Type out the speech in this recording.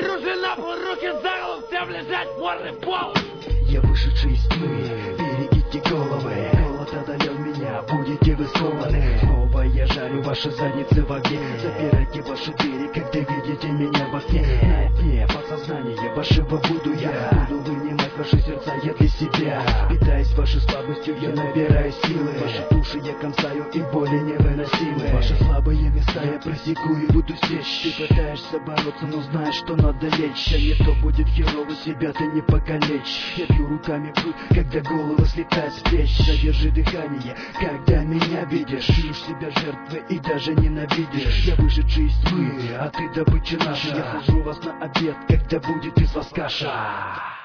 Оружие на пол, руки за голову, всем лежать, морды в пол. Я вышедший из тьмы, берегите головы. Голод одолел меня, будете вы скованы. Снова я жарю ваши задницы в огне. Запирайте ваши двери, когда видите меня во сне. На дне подсознания вашего буду я. Буду вынимать ваши сердца я для себя. Питаясь вашей слабостью, я набираю силы. Ваши души я камсаю, и боли невыносимы. Ваши слабые места я просеку и буду сечь. Ты пытаешься бороться, но знаешь, что надо лечь. А не то будет херово, себя ты не покалечь. Я бью руками в грудь, когда головы слетают с плеч. Задержи дыхание, когда меня видишь. Чуешь себя жертвой и даже ненавидишь. Я вышедший из тьмы, а ты добыча наша. Я сажу вас на обед, когда будет из вас каша.